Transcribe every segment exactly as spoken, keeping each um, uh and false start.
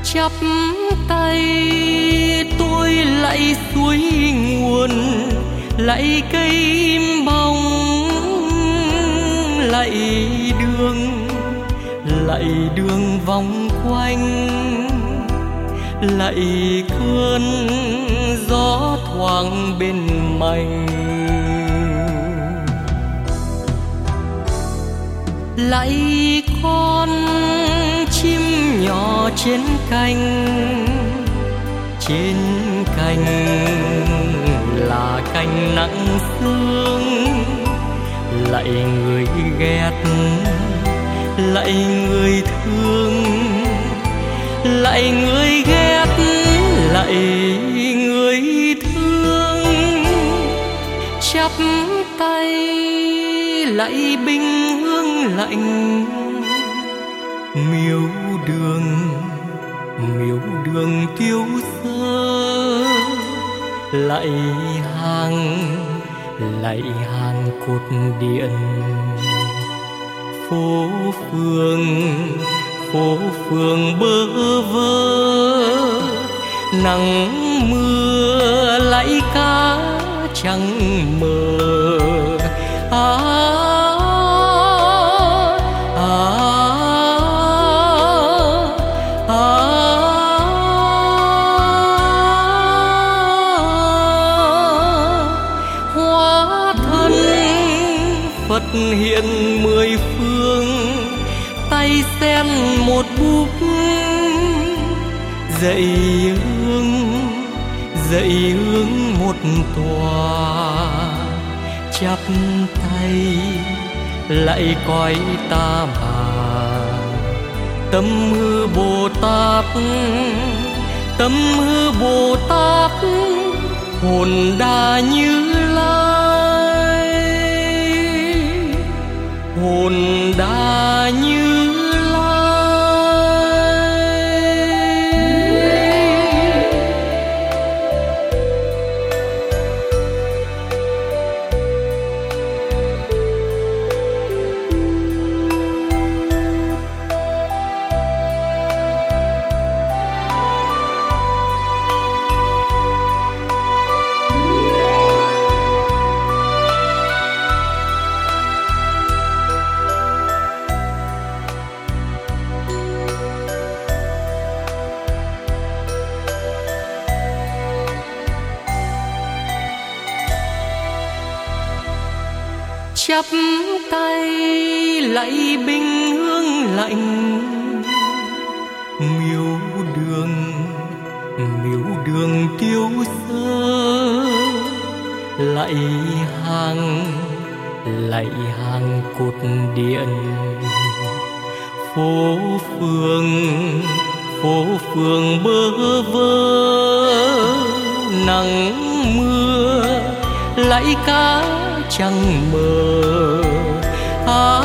chắp tay tôi lạy suối nguồn, lạy cây im bóng, lạy đường, lạy đường vòng quanh, lạy cơn gió thoảng bên mành, lạy con chim nhỏ trên cành, trên cành là cành nặng sương, lạy người ghét, lạy người thương, lạy người ghét, lạy người thương, chắp tay lạy binh hương lạnh, miếu đường, miếu đường tiêu sơ, lạy hàng, lạy hàng cột điện, phố phường, phố phường bơ vơ, nắng mưa lạy cá trắng mờ. À, à, à, hóa thân Phật hiện mười phương, tay sen một búp, dậy hương, dậy hương một tòa, chắp tay lạy cõi ta bà. Tâm hư Bồ Tát, tâm hư Bồ Tát, hồn đà Như Lai, hồn đà Như chắp tay lạy binh hương lạnh, miếu đường, miếu đường tiêu sơ, lạy hàng, lạy hàng cột điện, phố phường, phố phường bơ vơ, nắng mưa lạy cá trăng mờ. À,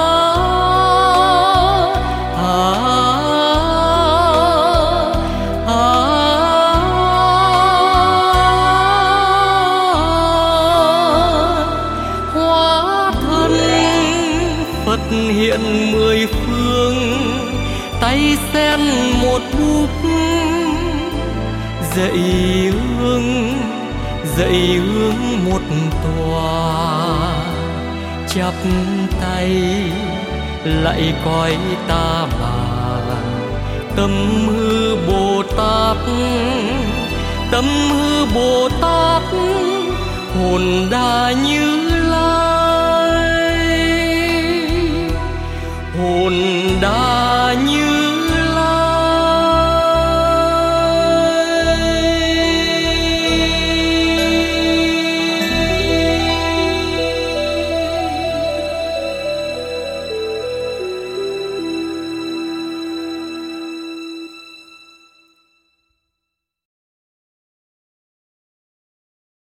à, à, hóa thân Phật hiện mười phương, tay sen một búp, dậy hương, dậy hướng một tòa, chắp tay lạy cõi ta bà. Tâm hư Bồ Tát, tâm hư Bồ Tát, hồn đà Như